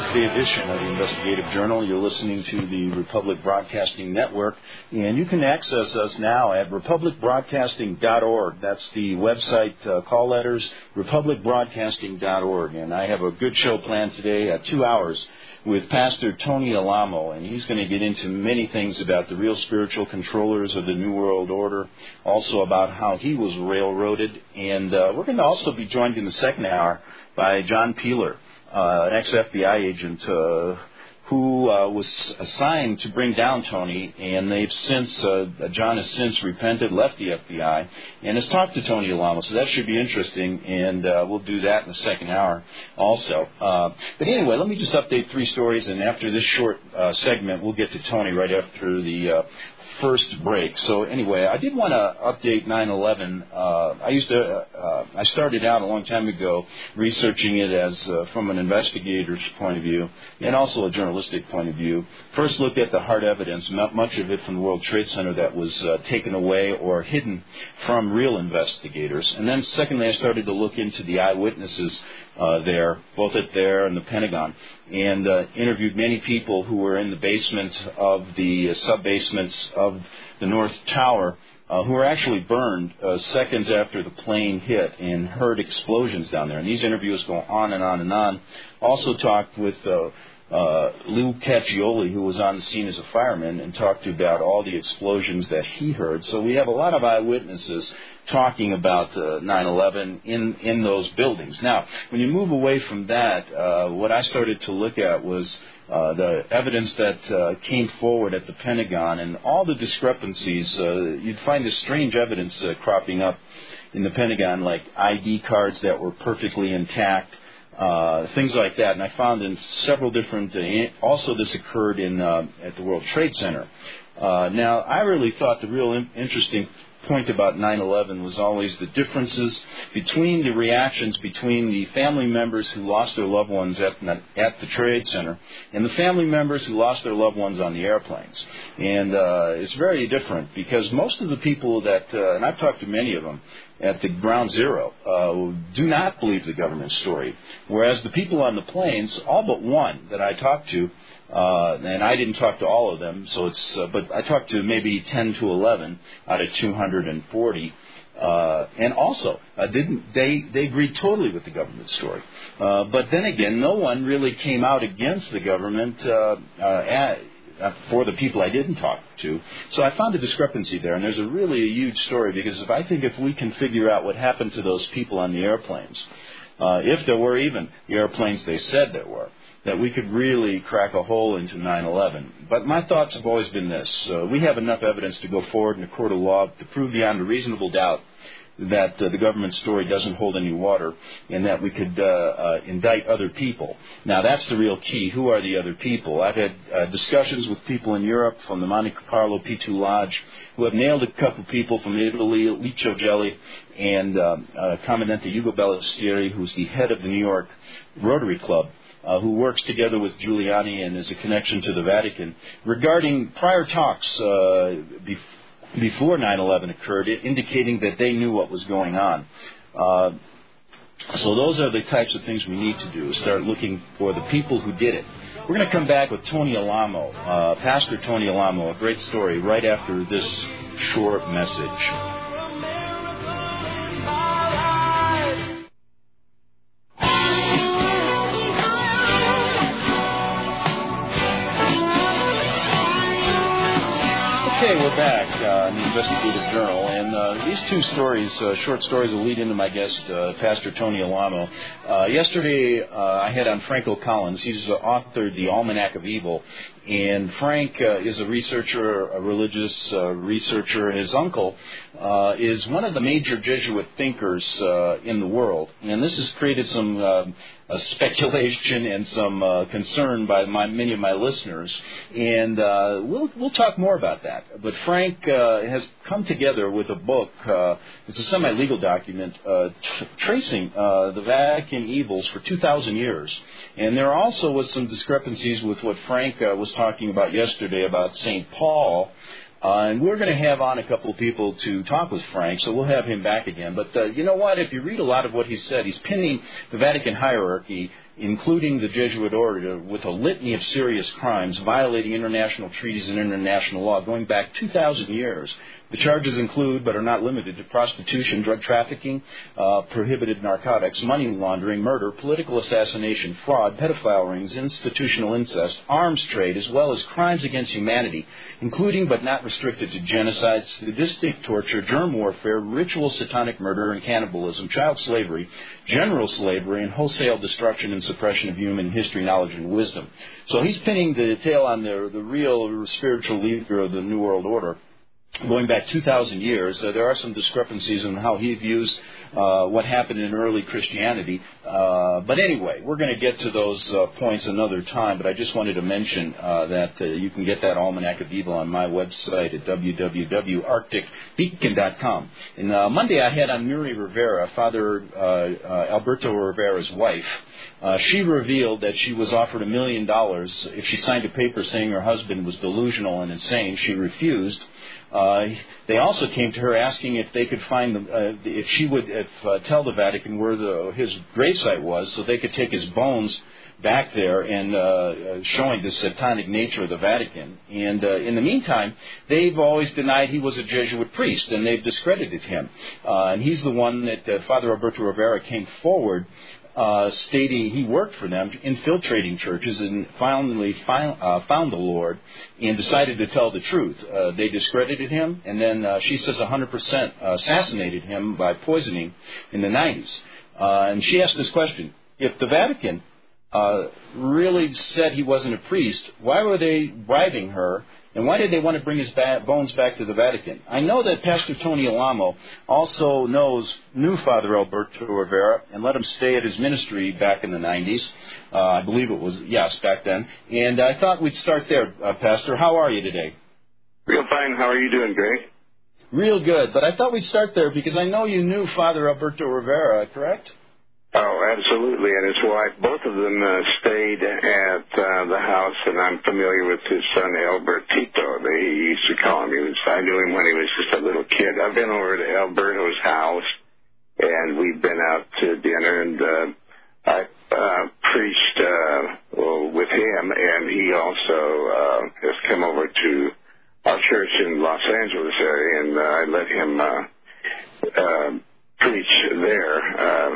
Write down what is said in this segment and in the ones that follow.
Wednesday edition of the Investigative Journal. You're listening to the Republic Broadcasting Network, and you can access us now at republicbroadcasting.org. That's the website, call letters, republicbroadcasting.org. And I have a good show planned today, 2 hours, with Pastor Tony Alamo, and he's going to get into many things about the real spiritual controllers of the New World Order, also about how he was railroaded, and we're going to also be joined in the second hour by John Peeler, an ex-FBI agent who was assigned to bring down Tony, and John has since repented, left the FBI, and has talked to Tony Alamo, so that should be interesting, and we'll do that in the second hour also. But anyway, let me just update 3 stories, and after this short segment, we'll get to Tony right after the first break. So anyway, I did want to update 9/11. I started out a long time ago researching it as from an investigator's point of view and also a journalistic point of view. First looked at the hard evidence, much of it from the World Trade Center that was taken away or hidden from real investigators. And then secondly, I started to look into the eyewitnesses there, both at there and the Pentagon, and interviewed many people who were in the basement of the sub-basements of the North Tower who were actually burned seconds after the plane hit and heard explosions down there. And these interviews go on and on and on. Also talked with Lou Caccioli, who was on the scene as a fireman, and talked about all the explosions that he heard. So we have a lot of eyewitnesses talking about 9/11 in those buildings. Now, when you move away from that, what I started to look at was the evidence that came forward at the Pentagon and all the discrepancies. You'd find this strange evidence cropping up in the Pentagon, like ID cards that were perfectly intact, things like that. And I found in several different, also this occurred at the World Trade Center. Now, I really thought the real interesting point about 9/11 was always the differences between the reactions between the family members who lost their loved ones at the Trade Center and the family members who lost their loved ones on the airplanes. And it's very different because most of the people that, and I've talked to many of them, at the ground zero do not believe the government story, whereas the people on the planes, all but one that I talked to, and I didn't talk to all of them, so but I talked to maybe 10 to 11 out of 240, and also they agreed totally with the government story. But then again, no one really came out against the government for the people I didn't talk to. So I found a discrepancy there, and there's a huge story, because if we can figure out what happened to those people on the airplanes, if there were even the airplanes they said there were, that we could really crack a hole into 9/11. But my thoughts have always been this. We have enough evidence to go forward in a court of law to prove beyond a reasonable doubt that the government story doesn't hold any water, and that we could indict other people. Now, that's the real key. Who are the other people? I've had discussions with people in Europe from the Monte Carlo P2 Lodge who have nailed a couple people from Italy, Licio Gelli, and Commandante Ugo Ballestieri, who's the head of the New York Rotary Club, who works together with Giuliani and is a connection to the Vatican, regarding prior talks before 9/11 occurred, indicating that they knew what was going on. So those are the types of things we need to do, start looking for the people who did it. We're going to come back with Tony Alamo, Pastor Tony Alamo, a great story, right after this short message. Okay, we're back in the Investigative Journal, and these 2 stories, short stories, will lead into my guest, Pastor Tony Alamo. Yesterday, I had on Franco Collins. He's authored The Almanac of Evil, and Frank is a researcher, a religious researcher. His uncle is one of the major Jesuit thinkers in the world, and this has created some speculation and some concern by many of my listeners, and we'll talk more about that. But Frank has come together with a book. It's a semi-legal document tracing the Vatican evils for 2,000 years. And there also was some discrepancies with what Frank was talking about yesterday about St. Paul. And we're going to have on a couple of people to talk with Frank, so we'll have him back again. But you know what? If you read a lot of what he said, he's pinning the Vatican hierarchy including the Jesuit order, with a litany of serious crimes, violating international treaties and international law going back 2,000 years. The charges include, but are not limited to, prostitution, drug trafficking, prohibited narcotics, money laundering, murder, political assassination, fraud, pedophile rings, institutional incest, arms trade, as well as crimes against humanity, including but not restricted to genocide, sadistic torture, germ warfare, ritual satanic murder and cannibalism, child slavery, general slavery, and wholesale destruction and suppression of human history, knowledge, and wisdom. So he's pinning the tail on the real spiritual leader of the New World Order. Going back 2,000 years, there are some discrepancies in how he views what happened in early Christianity. But anyway, we're going to get to those points another time, but I just wanted to mention that you can get that Almanac of Evil on my website at www.arcticbeacon.com. And Monday I had on Miri Rivera, Father Alberto Rivera's wife. She revealed that she was offered $1 million if she signed a paper saying her husband was delusional and insane. She refused. They also came to her asking if they could find if she would tell the Vatican where his gravesite was, so they could take his bones back there, and showing the satanic nature of the Vatican. And in the meantime, they've always denied he was a Jesuit priest, and they've discredited him. And he's the one that Father Alberto Rivera came forward stating he worked for them, infiltrating churches, and finally found the Lord and decided to tell the truth. They discredited him, and then she says 100% assassinated him by poisoning in the 90s. And she asked this question: if the Vatican really said he wasn't a priest, why were they bribing her? And why did they want to bring his bones back to the Vatican? I know that Pastor Tony Alamo also knew Father Alberto Rivera and let him stay at his ministry back in the 90s. I believe it was, yes, back then. And I thought we'd start there, Pastor. How are you today? Real fine. How are you doing, Greg? Real good. But I thought we'd start there because I know you knew Father Alberto Rivera, correct? Oh, absolutely, and his wife. Both of them stayed at the house, and I'm familiar with his son, Albertito. They used to call him. I knew him when he was just a little kid. I've been over to Alberto's house, and we've been out to dinner, and I preached with him, and he also has come over to our church in Los Angeles area, and I let him preach there.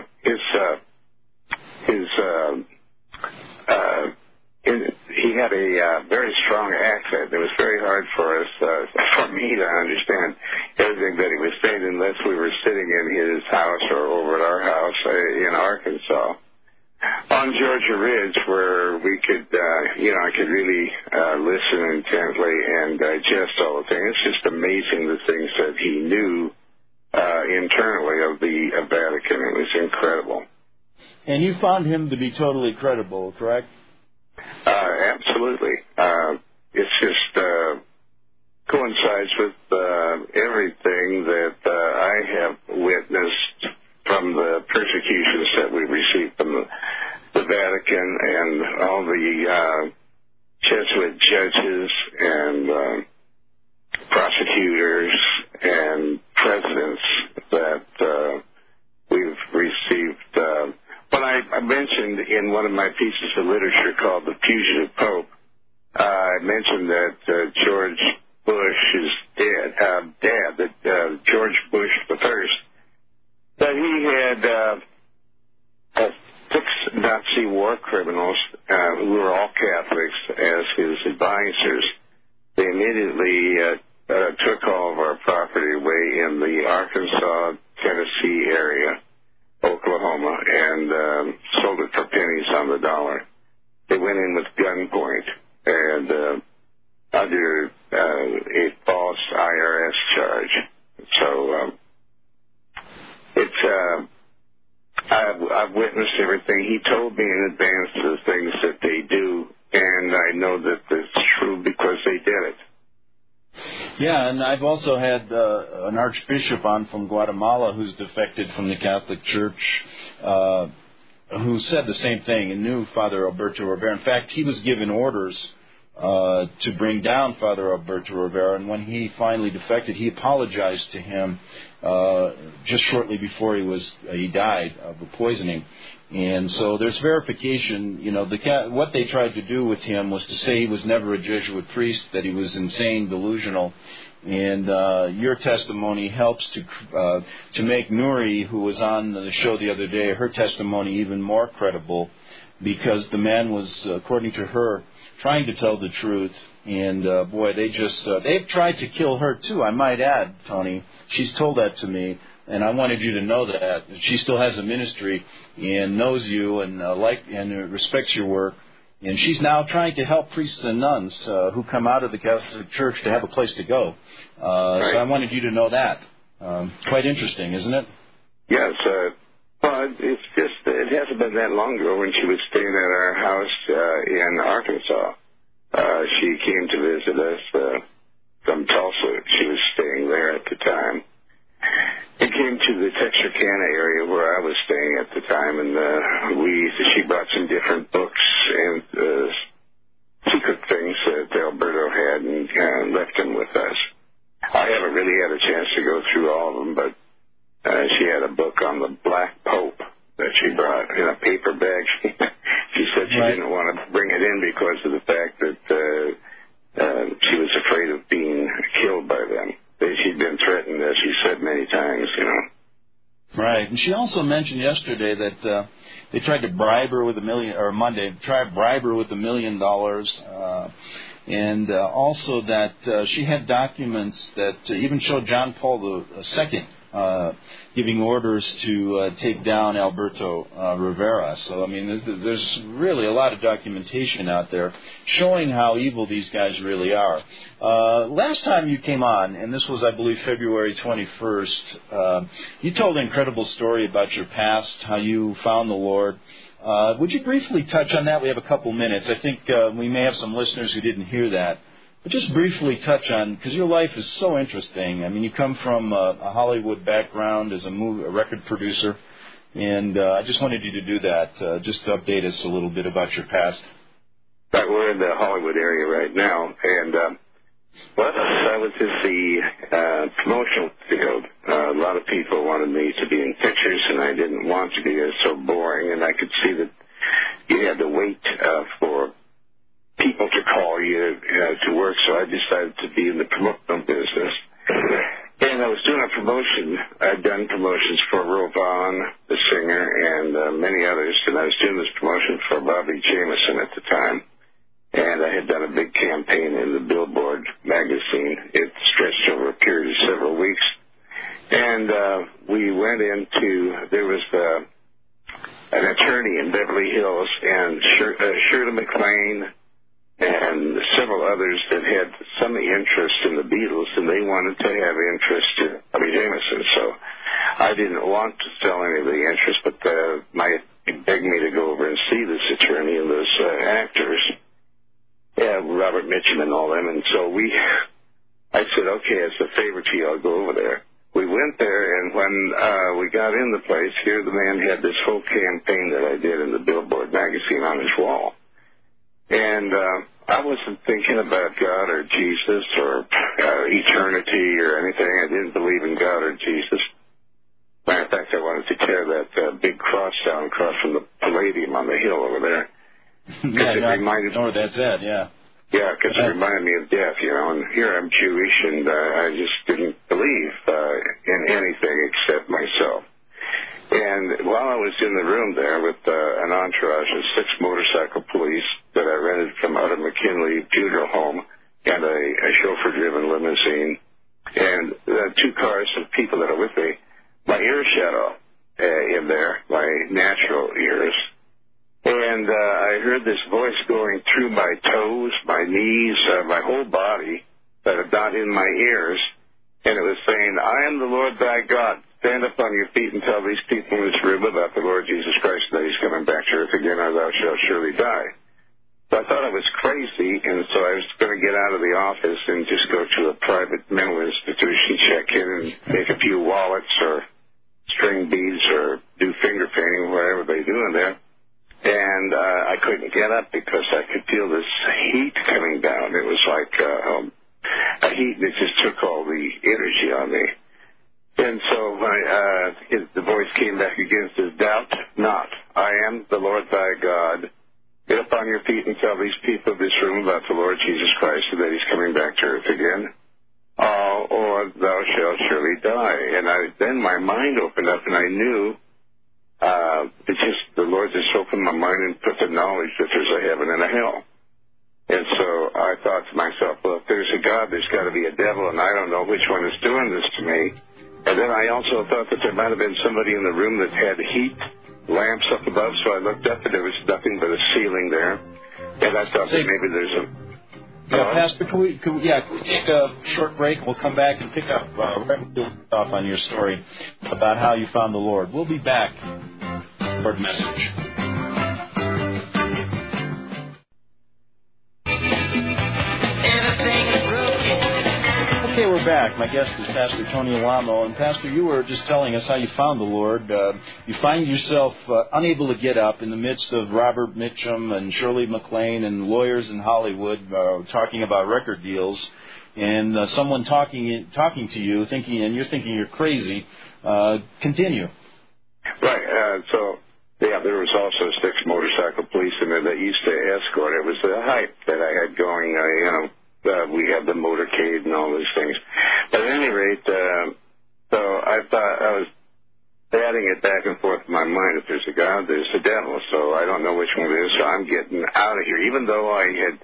He had a very strong accent. It was very hard for us, for me to understand everything that he was saying unless we were sitting in his house or over at our house in Arkansas on Georgia Ridge, where we could, I could really listen intently and digest all the things. It's just amazing the things that he knew internally of the Vatican. It was incredible. And you found him to be totally credible, correct? Absolutely. It's just coincides with everything that I have witnessed from the persecutions that we received from the Vatican and all the Jesuit judges and prosecutors and presidents that we've received. When I mentioned in one of my pieces of literature called The Fugitive Pope, I mentioned that George Bush's dad, George Bush the First, that he had 6 Nazi war criminals who were all Catholics as his advisors. They immediately took all of our property away in the Arkansas, Tennessee area, Oklahoma, and sold it for pennies on the dollar. They went in with gunpoint and under a false IRS charge. So I've witnessed everything. He told me in advance the things that they do, and I know that it's true because they did it. Yeah, and I've also had an archbishop on from Guatemala who's defected from the Catholic Church, who said the same thing and knew Father Alberto Rivera. In fact, he was given orders to bring down Father Alberto Rivera, and when he finally defected, he apologized to him just shortly before he died of a poisoning. And so there's verification. What they tried to do with him was to say he was never a Jesuit priest, that he was insane, delusional. And your testimony helps to make Nuri, who was on the show the other day, her testimony even more credible, because the man was, according to her, trying to tell the truth. And they've tried to kill her too, I might add, Tony. She's told that to me, and I wanted you to know that she still has a ministry and knows you and respects your work. And she's now trying to help priests and nuns who come out of the Catholic Church to have a place to go. Right. So I wanted you to know that. Quite interesting, isn't it? Yes. Well, it's just, it hasn't been that long ago when she was staying at our house in Arkansas. She came to visit us from Tulsa. She was staying there at the time. It came to the Texarkana area where I was staying at the time, and she brought some different books and secret things that Alberto had and left them with us. I haven't really had a chance to go through all of them, but she had a book on the Black Pope that she brought in a paper bag. She said she didn't want to bring it in because of the fact that she was afraid of being killed by them. She'd been threatened, as she said many times, Right, and she also mentioned yesterday that they tried to bribe her with bribe her with $1 million, and also that she had documents that even showed John Paul II giving orders to take down Alberto Rivera. So, I mean, there's really a lot of documentation out there showing how evil these guys really are. Last time you came on, and this was, I believe, February 21st, you told an incredible story about your past, how you found the Lord. Would you briefly touch on that? We have a couple minutes. I think we may have some listeners who didn't hear that. But just briefly touch on, because your life is so interesting. I mean, you come from a Hollywood background as a record producer, and I just wanted you to do that, just to update us a little bit about your past. Right, we're in the Hollywood area right now, and I was in the promotional field. A lot of people wanted me to be in pictures, and I didn't want to be. It was so boring, and I could see that you had to wait for people to call you to work, so I decided to be in the promotional business. And I was doing a promotion. I'd done promotions for Earl Vaughan, the singer, and many others, and I was doing this promotion for Bobby Jameson at the time. And I had done a big campaign in the Billboard magazine. It stretched over a period of several weeks. And we went there was an attorney in Beverly Hills, and Shirley MacLaine, and several others that had some interest in the Beatles, and they wanted to have interest in Bobby Jameson. So I didn't want to sell any of the interest, but they begged me to go over and see this attorney and those actors, Robert Mitchum and all them. And so I said, okay, as a favor to you, I'll go over there. We went there, and when we got in the place, here the man had this whole campaign that I did in the Billboard magazine on his wall. And I wasn't thinking about God or Jesus or eternity or anything. I didn't believe in God or Jesus. Matter of fact, I wanted to tear that big cross down across from the Palladium on the hill over there. That's it, yeah. Yeah, because it reminded me of death, and here I'm Jewish, and I just didn't believe in anything except myself. And while I was in the room there with an entourage of 6 motorcycle police that I rented from out of McKinley Funeral Home, and a chauffeur-driven limousine, and 2 cars of people that are with me, my ears shut off in there, my natural ears. And I heard this voice going through my toes, my knees, my whole body, but not in my ears. And it was saying, I am the Lord thy God. Stand up on your feet and tell these people in this room about the Lord Jesus Christ that he's coming back to earth again, or thou shalt surely die. So I thought I was crazy, and so I was going to get out of the office and just go to a private mental institution, check in and make a few wallets or string beads or do finger painting, whatever they do in there. And I couldn't get up because I could feel this heat coming down heat, and it just took all the energy on me. And so the voice came back again and says, doubt not, I am the Lord thy God. Get up on your feet and tell these people of this room about the Lord Jesus Christ and that he's coming back to earth again, or thou shalt surely die. And then my mind opened up, and I knew the Lord just opened my mind and put the knowledge that there's a heaven and a hell. And so I thought to myself, well, if there's a God, there's got to be a devil, and I don't know which one is doing this to me. And then I also thought that there might have been somebody in the room that had heat lamps up above, so I looked up, and there was nothing but a ceiling there. And I thought that maybe there's a... Pastor, can we take a short break? We'll come back and pick up off on your story about how you found the Lord. We'll be back. Lord message. Okay, we're back. My guest is Pastor Tony Alamo. And Pastor, you were just telling us how you found the Lord. You find yourself unable to get up in the midst of Robert Mitchum and Shirley MacLaine and lawyers in Hollywood talking about record deals, and someone talking to you, and you're thinking you're crazy. Continue. Right. There was also 6 motorcycle policemen that used to escort. It was the hype that I had going, we had the motorcade and all those things. But at any rate, so I thought I was batting it back and forth in my mind. If there's a God, there's a devil. So I don't know which one it is, so I'm getting out of here. Even though I had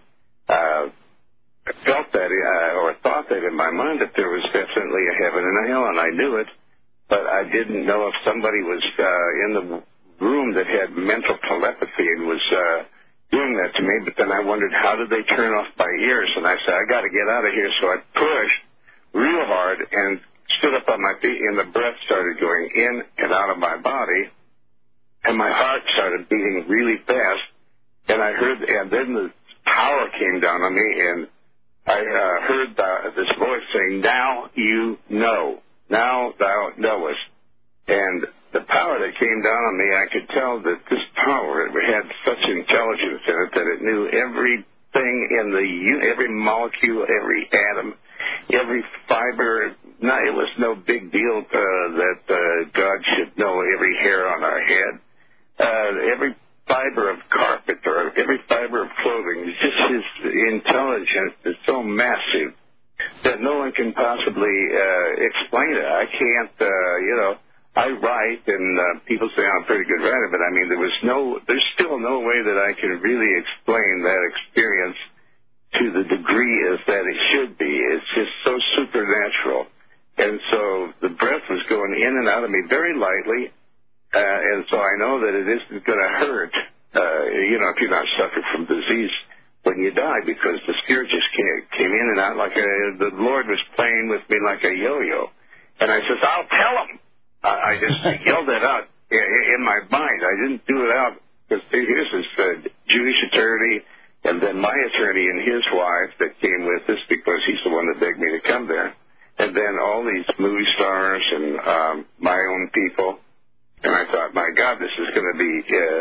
felt that or thought that in my mind that there was definitely a heaven and a hell, and I knew it, but I didn't know if somebody was in the room that had mental telepathy and was doing that to me. But then I wondered, how did they turn off my ears? And I said, I got to get out of here. So I pushed real hard and stood up on my feet, and the breath started going in and out of my body, and my heart started beating really fast. And I heard, and then the power came down on me, and I heard this voice saying, now you know, now thou knowest. And the power that came down on me, I could tell that this power, it had such intelligence in it that it knew everything in every molecule, every atom, every fiber. No, it was no big deal that God should know every hair on our head, every fiber of carpet or every fiber of clothing. It's just his intelligence is so massive that no one can possibly explain it. I can't, I write, and people say I'm a pretty good writer, but I mean, there's still no way that I can really explain that experience to the degree as that it should be. It's just so supernatural. And so the breath was going in and out of me very lightly, and so I know that it isn't going to hurt, if you're not suffering from disease when you die, because the spirit just came in and out like the Lord was playing with me like a yo-yo. And I says, I'll tell him. I just yelled that out in my mind. I didn't do it out because here's this Jewish attorney, and then my attorney and his wife that came with us because he's the one that begged me to come there, and then all these movie stars and my own people. And I thought, my God, this is going to be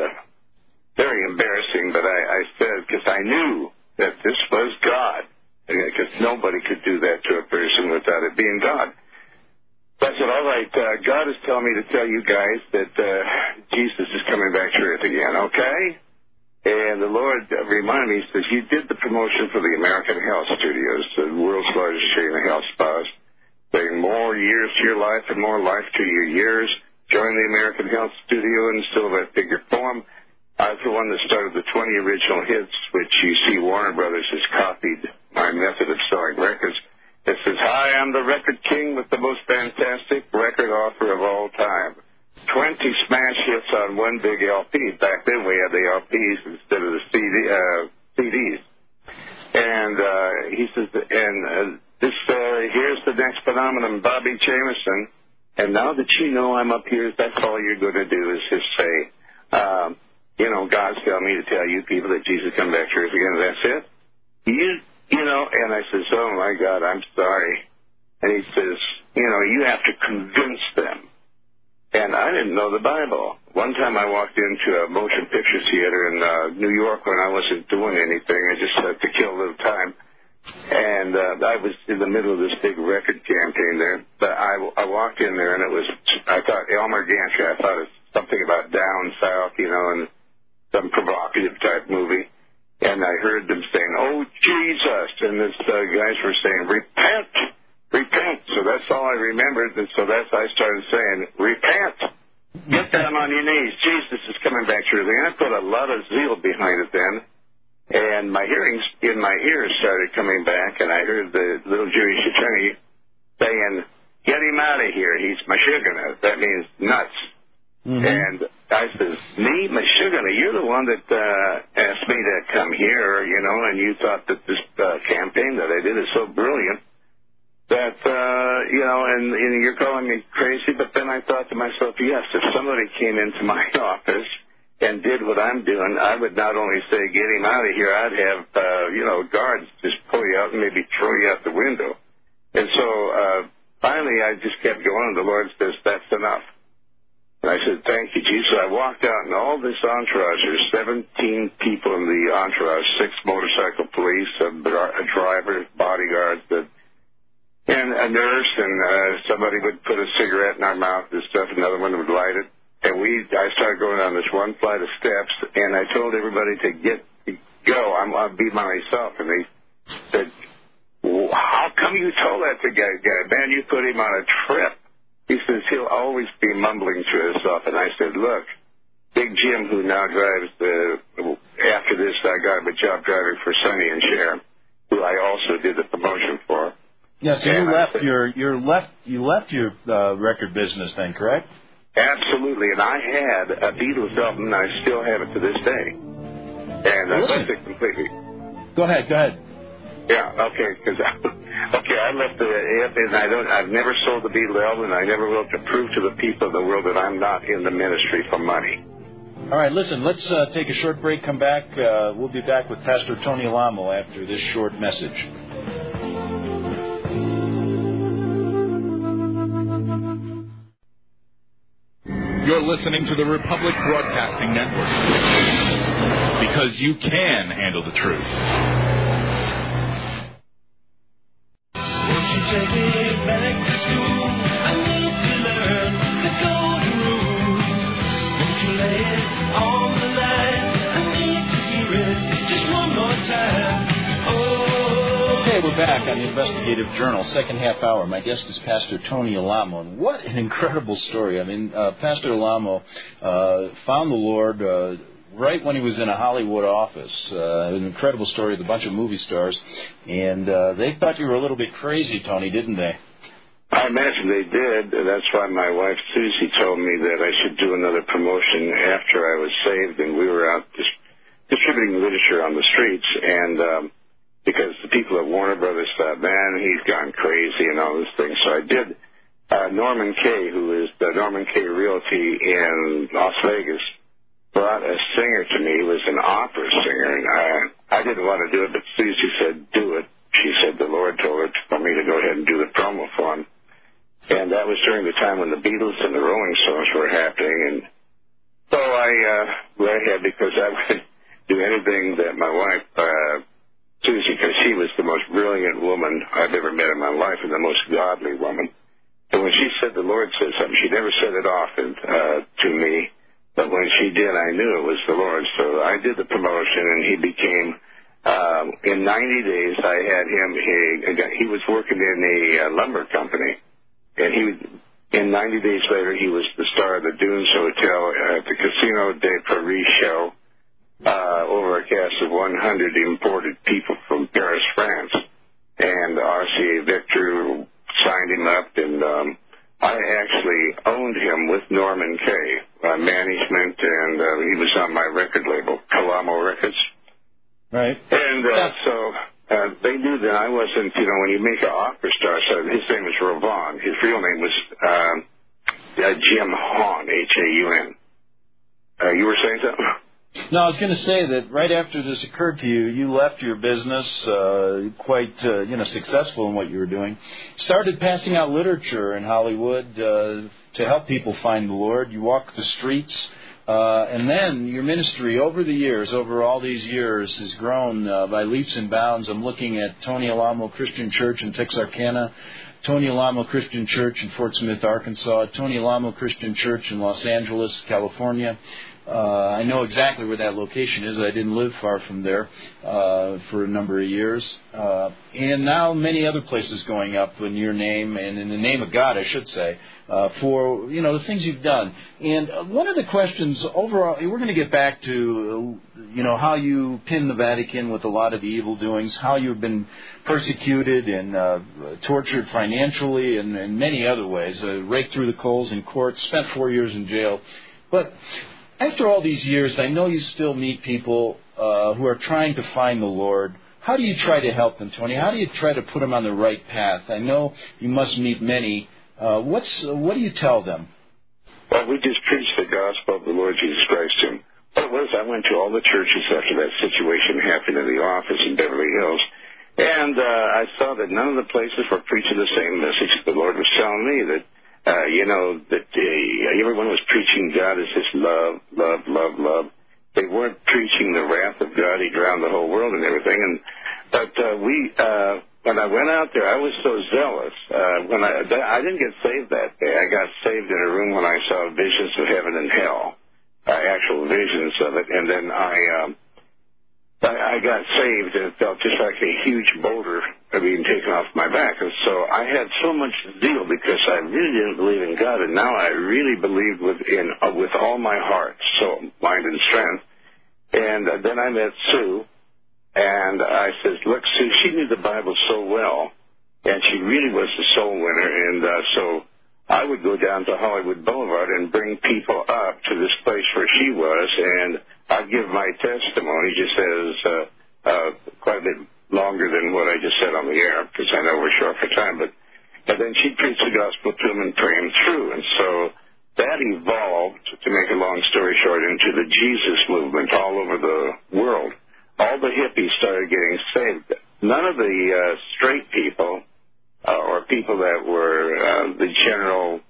very embarrassing. But I said, because I knew that this was God, because nobody could do that to a person without it being God. I said, all right, God is telling me to tell you guys that Jesus is coming back to earth again, okay? And the Lord reminded me, he says, you did the promotion for the American Health Studios, the world's largest chain of health spas, saying more years to your life and more life to your years. Join the American Health Studio in still that figure form. I was the one that started the 20 original hits, which you see Warner Brothers has copied my method of selling records. It says, hi, I'm the record king with the most fantastic record offer of all time. 20 smash hits on one big LP. Back then we had the LPs instead of the CDs. And he says, here's the next phenomenon, Bobby Jameson. And now that you know I'm up here, that's all you're going to do is just say, God's telling me to tell you people that Jesus come back to earth again. That's it. And I says, oh, my God, I'm sorry. And he says, you have to convince them. And I didn't know the Bible. One time I walked into a motion picture theater in New York when I wasn't doing anything. I just had to kill a little time. And I was in the middle of this big record campaign there. But I walked in there, and I thought Elmer Gantry. I thought it was something about down south, and some provocative type movie. And I heard them saying, "Oh, Jesus." And these guys were saying, "Repent, repent." So that's all I remembered. And so I started saying, "Repent. Get down on your knees. Jesus is coming back to you." And I put a lot of zeal behind it then. And my hearings in my ears started coming back, and I heard the little Jewish attorney saying, "Get him out of here. He's Meshuggah." That means nuts. Mm-hmm. And I says, "Me, Meshuggah? You're the one that asked me to come here, and you thought that this campaign that I did is so brilliant that, and you're calling me crazy." But then I thought to myself, yes, if somebody came into my office and did what I'm doing, I would not only say, "Get him out of here," I'd have, guards just pull you out and maybe throw you out the window. And so finally I just kept going, and the Lord says, "That's enough." And I said, "Thank you, Jesus." I walked out, and all this entourage, there's 17 people in the entourage, 6 motorcycle police, a driver, bodyguards, and a nurse, and somebody would put a cigarette in our mouth and stuff, another one would light it. And I started going on this one flight of steps, and I told everybody to go. I'll be myself. And they said, "Well, how come you told that to guy? Man, you put him on a trip." He says, "He'll always be mumbling to himself." And I said, "Look, Big Jim, who now drives after this, I got him a job driving for Sonny and Cher, who I also did the promotion for." Yeah, so you left your record business then, correct? Absolutely, and I had a Beatles album, and I still have it to this day. And I left it completely. Go ahead. Yeah, okay, I left it, and I've never sold the Beatles album, and I never will, to prove to the people of the world that I'm not in the ministry for money. All right, listen, let's take a short break, come back. We'll be back with Pastor Tony Alamo after this short message. You're listening to the Republic Broadcasting Network, because you can handle the truth. Won't you take me back to school? I need to learn the golden rules. Won't you lay it on the line? I need to hear it just one more time. Okay, we're back on the Investigative Journal, second half hour. My guest is Pastor Tony Alamo, and what an incredible story. I mean, Pastor Alamo found the Lord right when he was in a Hollywood office. An incredible story with a bunch of movie stars, and they thought you were a little bit crazy, Tony, didn't they? I imagine they did. That's why my wife, Susie, told me that I should do another promotion after I was saved, and we were out distributing literature on the streets, and because the people at Warner Brothers thought, "Man, he's gone crazy," and all these things. So I did. Norman Kay, who is the Norman Kay Realty in Las Vegas, brought a singer to me. He was an opera singer, and I didn't want to do it, but Susie said, "Do it." She said the Lord told her for me to go ahead and do the promo for him. And that was during the time when the Beatles and the Rolling Stones were happening. And so I went ahead, because I would do anything that my wife, Susie, because she was the most brilliant woman I've ever met in my life and the most godly woman. And when she said the Lord said something, she never said it often to me. But when she did, I knew it was the Lord. So I did the promotion, and he became, in 90 days, I had him, he was working in a lumber company. And in 90 days later, he was the star of the Dunes Hotel at the Casino de Paris show, over a cast of 100 imported people from Paris, France. And RCA Victor signed him up, and I actually owned him with Norman Kay management, and he was on my record label, Calamo Records. Right. And so they knew that I wasn't, when you make an opera star, so his name was Ravon. His real name was Jim Haun, Haun. You were saying something? No, I was going to say that right after this occurred to you, you left your business quite successful in what you were doing, started passing out literature in Hollywood to help people find the Lord. You walked the streets And then your ministry over the years, over all these years, has grown by leaps and bounds. I'm looking at Tony Alamo Christian Church in Texarkana, Tony Alamo Christian Church in Fort Smith, Arkansas, Tony Alamo Christian Church in Los Angeles, California. I know exactly where that location is. I didn't live far from there for a number of years. And now many other places going up in your name, and in the name of God, I should say, for, the things you've done. And one of the questions overall, we're going to get back to, how you pin the Vatican with a lot of the evil doings, how you've been persecuted and tortured financially and in many other ways, raked through the coals in court, spent 4 years in jail. But after all these years, I know you still meet people who are trying to find the Lord. How do you try to help them, Tony? How do you try to put them on the right path? I know you must meet many. What do you tell them? Well, we just preach the gospel of the Lord Jesus Christ to them. What it was, I went to all the churches after that situation happened in the office in Beverly Hills, and I saw that none of the places were preaching the same message. The Lord was telling me that everyone was preaching God is just love, love, love, love. They weren't preaching the wrath of God. He drowned the whole world and everything. But when I went out there, I was so zealous. When I didn't get saved that day. I got saved in a room when I saw visions of heaven and hell, actual visions of it. And then I got saved, and it felt just like a huge boulder being taken off my back. And so I had so much zeal because I really didn't believe in God, and now I really believed with all my heart, soul, mind, and strength. And then I met Sue, and I said, look, Sue, she knew the Bible so well, and she really was a soul winner. And so I would go down to Hollywood Boulevard and bring people up to this place where she was, and I'd give my testimony just as quite a bit longer than what I just said on the air, because I know we're short for time. And then she'd preach the gospel to them and pray them through. And so that evolved, to make a long story short, into the Jesus movement all over the world. All the hippies started getting saved. None of the straight people or people that were the general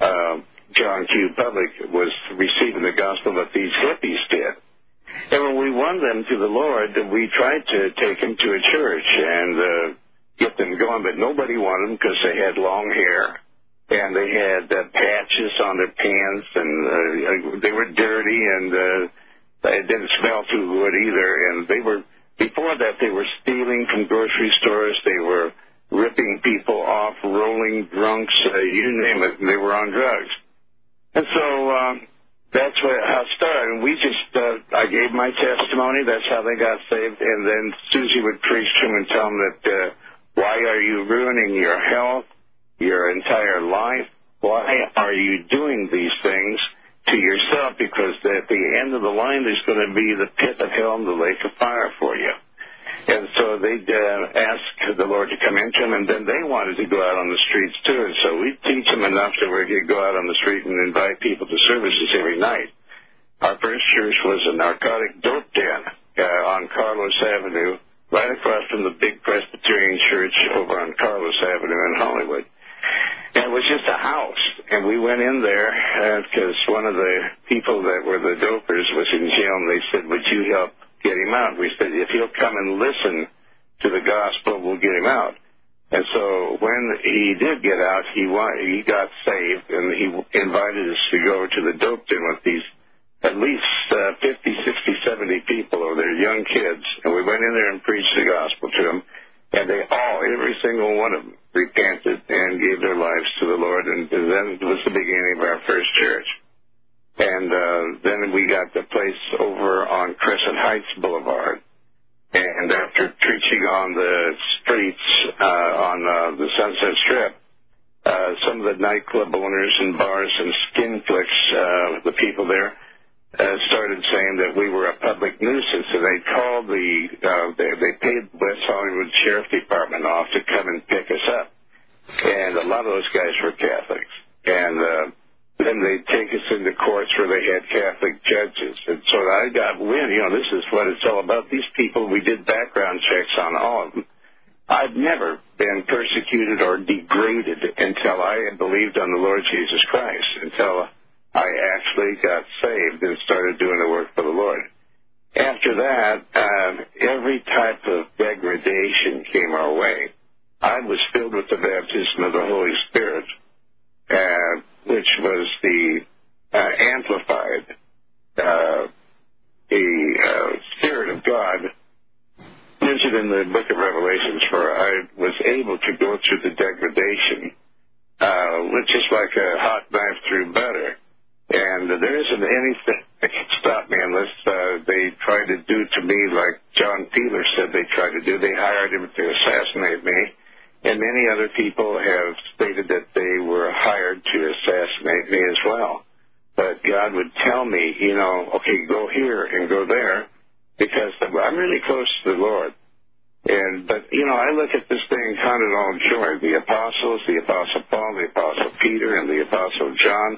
John Q. public was receiving the gospel, but these hippies did. And when we won them to the Lord, we tried to take them to a church and get them going, but nobody wanted them because they had long hair and they had patches on their pants, and they were dirty, and it didn't smell too good either. And before that, they were stealing from grocery stores. They were ripping people off, rolling drunks, you name it, and they were on drugs. And so that's how it started. And I gave my testimony. That's how they got saved. And then Susie would preach to them and tell them that, why are you ruining your health, your entire life? Why are you doing these things to yourself? Because at the end of the line, there's going to be the pit of hell and the lake of fire for you. And so they'd ask the Lord to come into them, and then they wanted to go out on the streets too. And so we'd teach them enough to where they could go out on the street and invite people to services every night. Our first church was a narcotic dope den on Carlos Avenue, right across from the big Presbyterian church over on Carlos Avenue in Hollywood. And it was just a house. And we went in there because one of the people that were the dopers was in jail, and they said, would you help get him out? We said, if he'll come and listen to the gospel, we'll get him out. And so when he did get out, he got saved, and he invited us to go to the dope den with these at least 50, 60, 70 people, or they're young kids. And we went in there and preached the gospel to them, and every single one of them repented and gave their lives to the Lord, and then it was the beginning of our first church. And then we got the place over on Crescent Heights Boulevard. And after preaching on the streets on the Sunset Strip, some of the nightclub owners and bars and Skinflix, the people there, started saying that we were a public nuisance. And they called they paid West Hollywood Sheriff Department off to come and pick us up. And a lot of those guys were Catholics. And then they'd take us into courts where they had Catholic judges. And so I got wind, this is what it's all about. These people, we did background checks on all of them. I've never been persecuted or degraded until I had believed on the Lord Jesus Christ, until I actually got saved and started doing the work for the Lord. After that, every type of degradation came our way. I was filled with the baptism of the Holy Spirit, which was the amplified, the Spirit of God mentioned in the book of Revelations, where I was able to go through the degradation, which is like a hot knife through butter. And there isn't anything that can stop me unless they try to do to me like John Peeler said they tried to do. They hired him to assassinate me. And many other people have stated that they were hired to assassinate me as well. But God would tell me, okay, go here and go there, because I'm really close to the Lord. But I look at this thing and count it all joy. The apostles, the Apostle Paul, the Apostle Peter, and the Apostle John,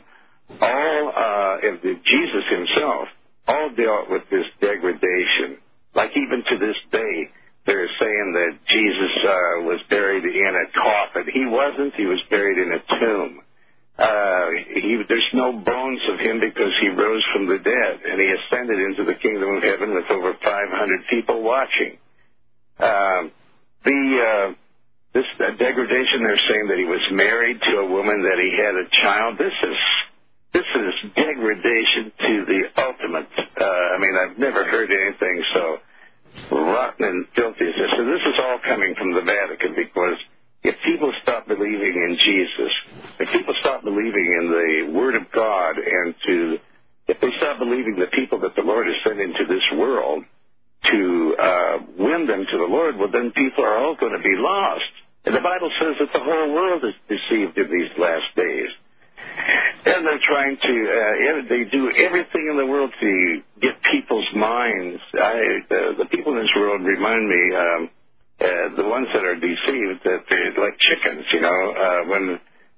Jesus himself, all dealt with this degradation. Like even to this day, they're saying that Jesus was buried in a coffin. He wasn't. He was buried in a tomb. There's no bones of him because he rose from the dead, and he ascended into the kingdom of heaven with over 500 people watching. This degradation, they're saying that he was married to a woman, that he had a child. This is degradation to the ultimate. I've never heard anything so rotten and filthy as this. So this is all coming from the Vatican, because if people stop believing in Jesus, if people stop believing in the Word of God, and if they stop believing the people that the Lord has sent into this world to win them to the Lord, well, then people are all going to be lost. And the Bible says that the whole world is deceived in these last days. And they're trying to, they do everything in the world to get people's minds. The people in this world remind me, the ones that are deceived, that they're like chickens, when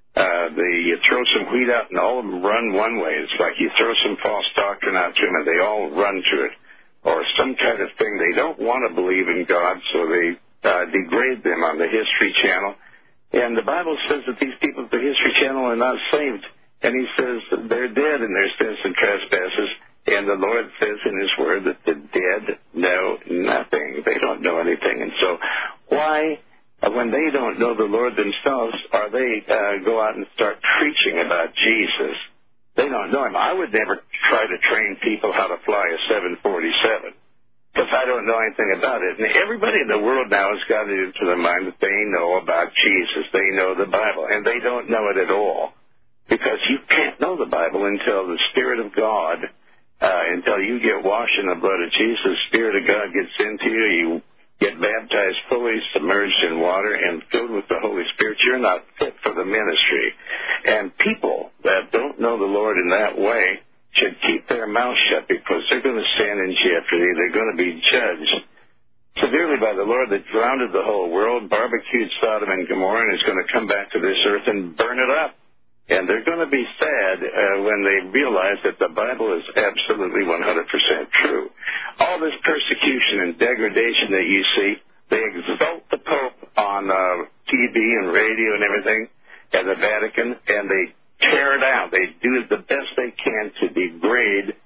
you throw some wheat out and all of them run one way. It's like you throw some false doctrine out to them and they all run to it. Or some kind of thing. They don't want to believe in God, so they degrade them on the History Channel. And the Bible says that these people at the History Channel are not saved. And he says that they're dead in their sins and trespasses. And the Lord says in his word that the dead know nothing. They don't know anything. And so why, when they don't know the Lord themselves, are they go out and start preaching about Jesus? They don't know him. I would never try to train people how to fly a 747, because I don't know anything about it. And everybody in the world now has got it into their mind that they know about Jesus. They know the Bible, and they don't know it at all, because you can't know the Bible until the Spirit of God, until you get washed in the blood of Jesus, the Spirit of God gets into you, you get baptized fully, submerged in water, and filled with the Holy Spirit. You're not fit for the ministry. And people that don't know the Lord in that way should keep their mouth shut, because they're going to stand in jeopardy. They're going to be judged severely by the Lord that drowned the whole world, barbecued Sodom and Gomorrah, and is going to come back to this earth and burn it up. And they're going to be sad when they realize that the Bible is absolutely 100% true. All this persecution and degradation that you see, they exalt the Pope on TV and radio and everything, and the Vatican, and they tear it out. They do the best they can to degrade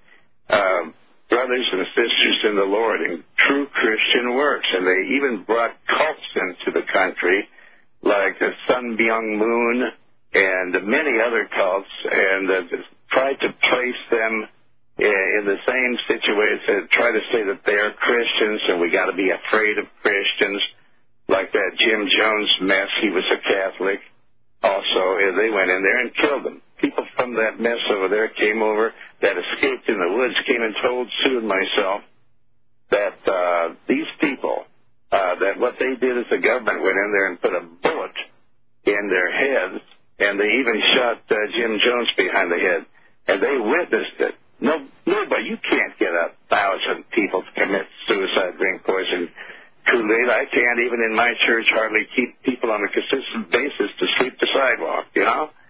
brothers and sisters in the Lord in true Christian works. And they even brought cults into the country, like the Sun Myung Moon and many other cults, and tried to place them in the same situation, try to say that they're Christians and we got to be afraid of Christians, like that Jim Jones mess. He was a Catholic also. They went in there and killed them. People from that mess over there came over, that escaped in the woods, came and told Sue and myself that these people, that what they did is the government went in there and put a bullet in their heads, and they even shot Jim Jones behind the head, and they witnessed it. Nobody, you can't get 1,000 people to commit suicide, drink poison, Kool-Aid. I can't even in my church hardly keep people on a consistent basis to sweep the sidewalk, You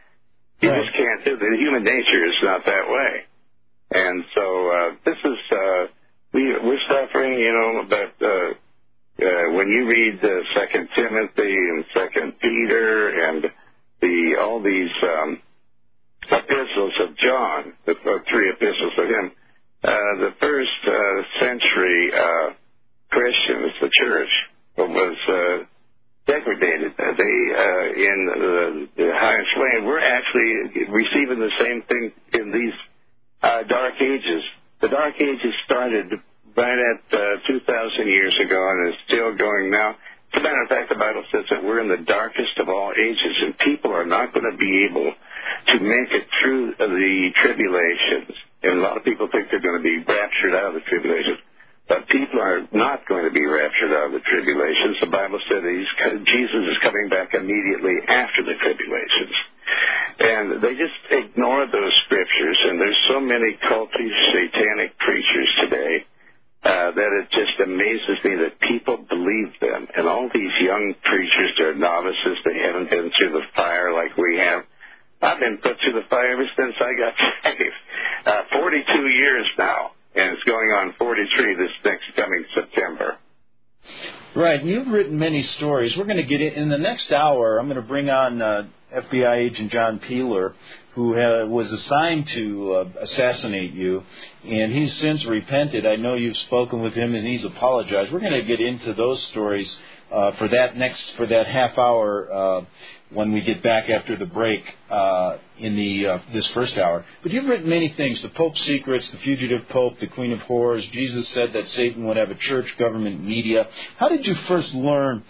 just can't do it. Human nature is not that way. And so this is, we're suffering, but when you read 2 Timothy and 2 Peter and all these, what epistles of John, the three epistles of him, the first century Christians, the church, was degraded. They, in the highest way, and we're actually receiving the same thing in these Dark Ages. The Dark Ages started right at 2,000 years ago and is still going now. As a matter of fact, the Bible says that we're in the darkest of all ages, and people are not going to be able to make it through the tribulations. And a lot of people think they're going to be raptured out of the tribulations. But people are not going to be raptured out of the tribulations. The Bible said that Jesus is coming back immediately after the tribulations. And they just ignore those scriptures, and there's so many culty, satanic preachers today that it just amazes me that people believe them. And all these young preachers, they're novices. They haven't been through the fire like we have. I've been put through the fire ever since I got saved. 42 years now, and it's going on 43 this next coming September. Right, and you've written many stories. We're going to get in the next hour. I'm going to bring on FBI agent John Peeler, who was assigned to assassinate you, and he's since repented. I know you've spoken with him, and he's apologized. We're going to get into those stories for that half hour when we get back after the break in this first hour. But you've written many things: the Pope's Secrets, the Fugitive Pope, the Queen of Horrors. Jesus said that Satan would have a church, government, media. How did you first learn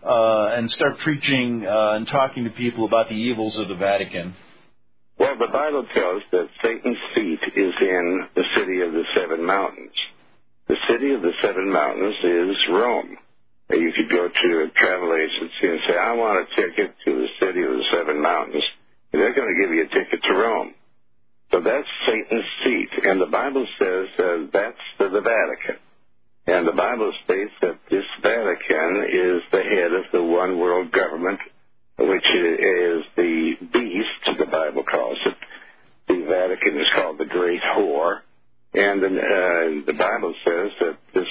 and start preaching and talking to people about the evils of the Vatican? Well, the Bible tells that Satan's seat is in the city of the seven mountains. The city of the seven mountains is Rome. You could go to a travel agency and say, I want a ticket to the city of the seven mountains. And they're going to give you a ticket to Rome. So that's Satan's seat. And the Bible says that's the Vatican. And the Bible states that this Vatican is the head of the one world government, which is the beast, the Bible calls it. The Vatican is called the Great Whore. And the Bible says that this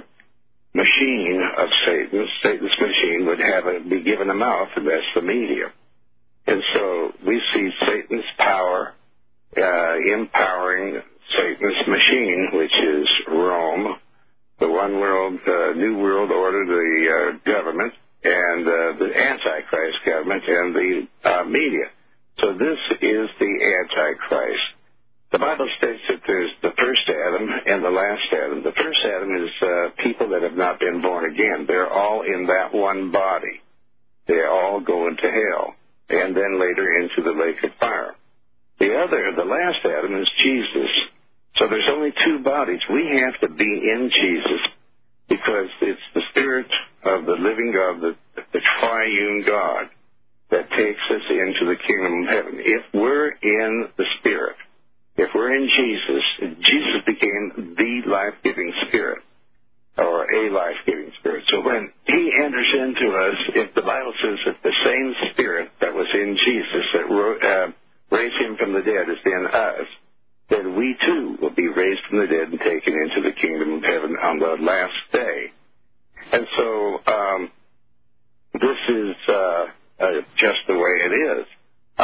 machine of Satan's machine, would be given a mouth, and that's the media. And so we see Satan's power empowering Satan's machine, which is Rome, the one world, new world order, the government, and the Antichrist government, and the media. So this is the Antichrist. The Bible states that there's the first Adam and the last Adam. The first Adam is people that have not been born again. They're all in that one body. They all go into hell, and then later into the lake of fire. The last Adam is Jesus. So there's only two bodies. We have to be in Jesus because it's the Spirit of the living God, the triune God, that takes us into the kingdom of heaven. If we're in the Spirit, if we're in Jesus, Jesus became the life-giving Spirit, or a life-giving Spirit. So when He enters into us, if the Bible says that the same Spirit that was in Jesus that raised Him from the dead is in us, then we too will be raised from the dead and taken into the kingdom of heaven on the last day. And so this is just the way it is.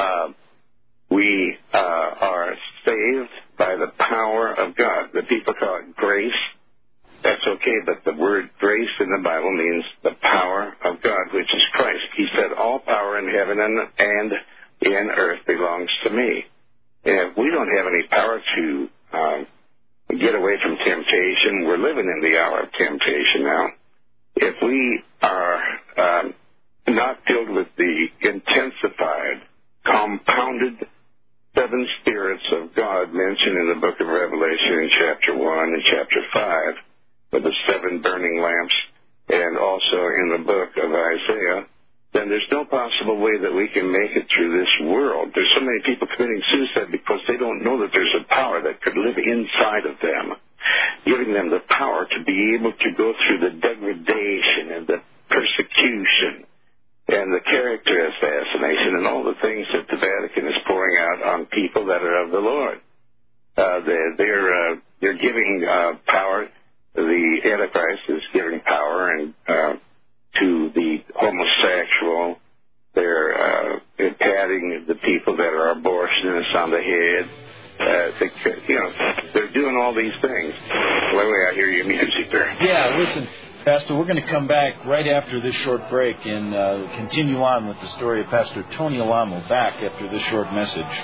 We are saved by the power of God. The people call it grace. That's okay, but the word grace in the Bible means the power of God, which is Christ. He said, all power in heaven and in earth belongs to me. And we don't have any power to get away from temptation. We're living in the hour of temptation now. If we are not filled with the intensified, compounded seven spirits of God mentioned in the book of Revelation in chapter 1 and chapter 5, with the seven burning lamps, and also in the book of Isaiah, then there's no possible way that we can make it through this world. There's so many people committing suicide because they don't know that there's a power that could live inside of them, giving them the power to be able to go through the degradation and the persecution and the character assassination and all the things that the Vatican is pouring out on people that are of the Lord. They're giving power. The Antichrist is giving power and to the homosexual, They're patting the people that are abortionists on the head. They're doing all these things. Well, anyway, I hear your music there. Yeah, listen, Pastor, we're going to come back right after this short break and continue on with the story of Pastor Tony Alamo back after this short message.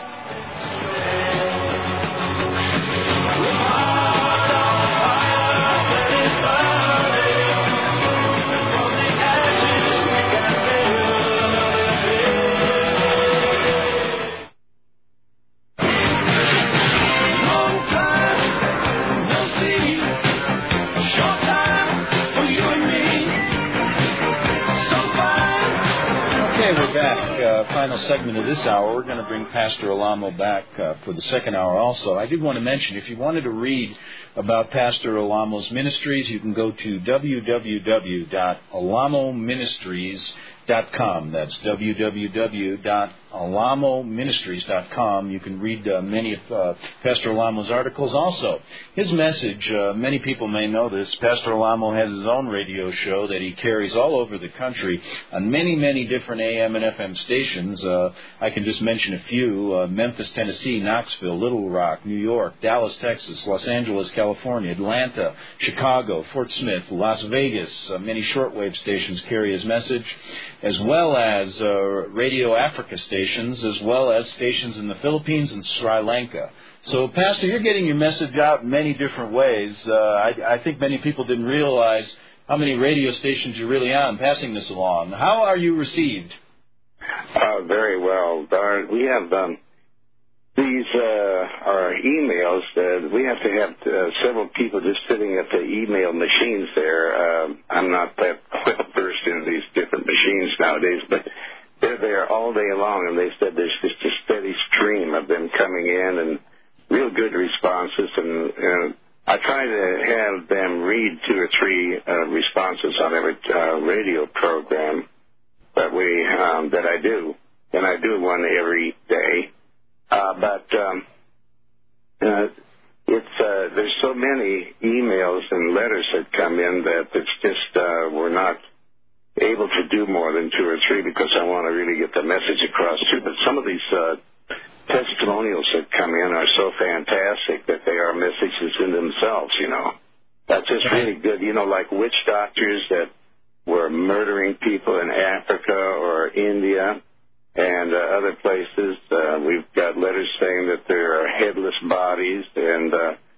Final segment of this hour, we're going to bring Pastor Alamo back for the second hour also. I did want to mention, if you wanted to read about Pastor Alamo's ministries, you can go to www.alamoministries.com. That's www.alamoministries.com. You can read many of Pastor Alamo's articles. Also, his message, many people may know this, Pastor Alamo has his own radio show that he carries all over the country on many, many different AM and FM stations. I can just mention a few: Memphis, Tennessee, Knoxville, Little Rock, New York, Dallas, Texas, Los Angeles, California, Atlanta, Chicago, Fort Smith, Las Vegas. Many shortwave stations carry his message, as well as Radio Africa stations, as well as stations in the Philippines and Sri Lanka. So, Pastor, you're getting your message out in many different ways. I think many people didn't realize how many radio stations you're really on, passing this along. How are you received? Very well. We have these are emails. We have to have several people just sitting at the email machines there. I'm not that versed in these different machines nowadays, but they're there all day long, and they said there's just a steady stream of them coming in and real good responses. And I try to have them read 2 or 3 responses on every radio program that I do, and I do one every day. There's so many emails and letters that come in that it's just we're not able to do more than 2 or 3 because I want to really get the message across too. But some of these testimonials that come in are so fantastic that they are messages in themselves. That's just really good. Like witch doctors that were murdering people in Africa or India and other places. We've got letters saying that there are headless bodies and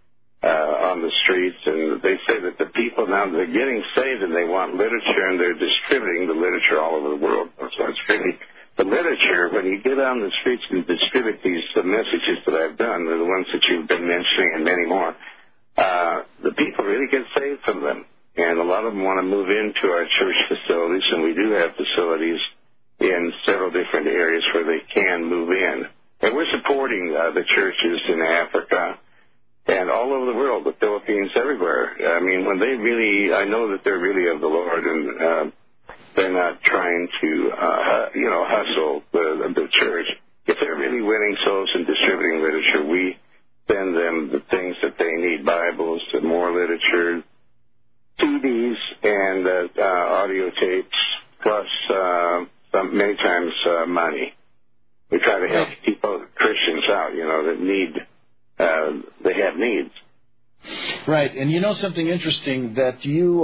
on the streets, and they say that the people now, they're getting saved and they want literature, and they're distributing the literature all over the world. So it's really the literature. When you get on the streets and distribute these messages that I've done, the ones that you've been mentioning and many more, the people really get saved from them. And a lot of them want to move into our church facilities, and we do have facilities in several different areas where they can move in. And we're supporting the churches in Africa and all over the world, the Philippines, everywhere. I mean, when they really, I know that they're really of the Lord, and they're not trying to, hustle the church. If they're really winning souls and distributing literature, we send them the things that they need: Bibles, more literature, CDs, and audio tapes, plus many times money. We try to help people, Christians out, that need, they have needs. Right, and something interesting that you,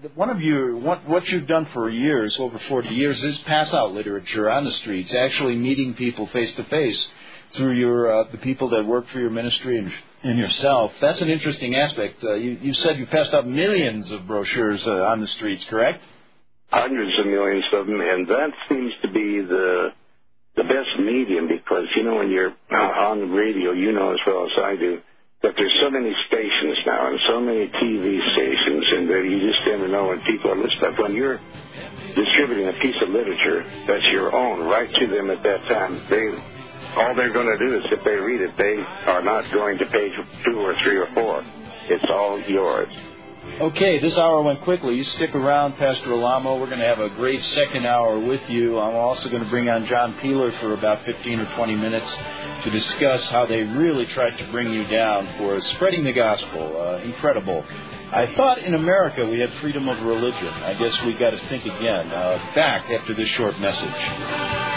what you've done for years, over 40 years, is pass out literature on the streets, actually meeting people face to face through the people that work for your ministry and yourself. That's an interesting aspect. You said you passed out millions of brochures on the streets, correct? Hundreds of millions of them, and that seems to be the best medium, because, when you're on the radio, as well as I do, that there's so many stations now and so many TV stations, and that you just never know when people are listening. When you're distributing a piece of literature that's your own, right to them at that time, all they're going to do is, if they read it, they are not going to page 2 or 3 or 4. It's all yours. Okay, this hour went quickly. You stick around, Pastor Alamo. We're going to have a great second hour with you. I'm also going to bring on John Peeler for about 15 or 20 minutes to discuss how they really tried to bring you down for spreading the gospel. Incredible. I thought in America we had freedom of religion. I guess we got to think again. Back after this short message.